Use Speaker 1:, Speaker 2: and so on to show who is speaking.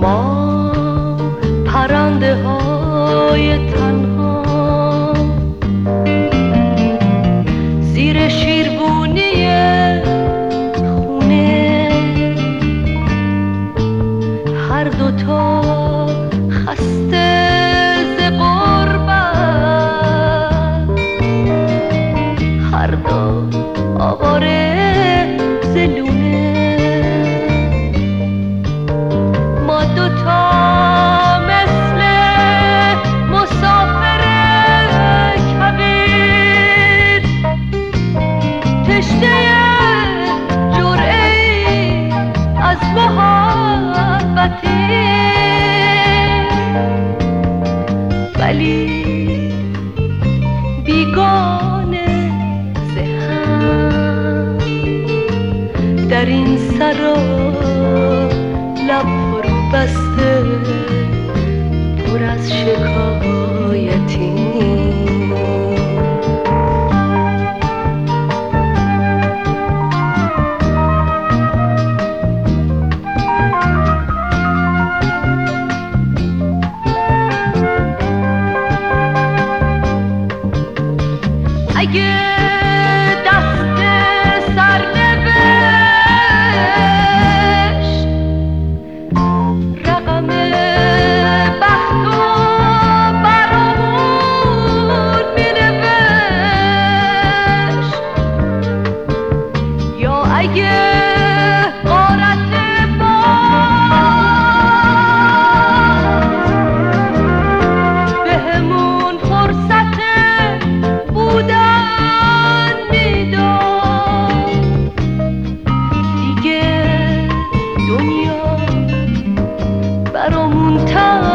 Speaker 1: ما پرنده های تنها زیر شیربونی خونه، هر دوتا خسته ز غربت، هر دو آواره ز لونه. ما دوتا مثل مسافر کبیر، تشنه جرعه‌ای از محبتی، ولی بیگانه ز هم در این سرا لب فرو بسته پر از شکایتی. اگه دست سرنوشت رقم بخت و برامون مینوشت، یا اگه غارت باز بهمون فرصت بودن میداد، دیگه دنیا برامون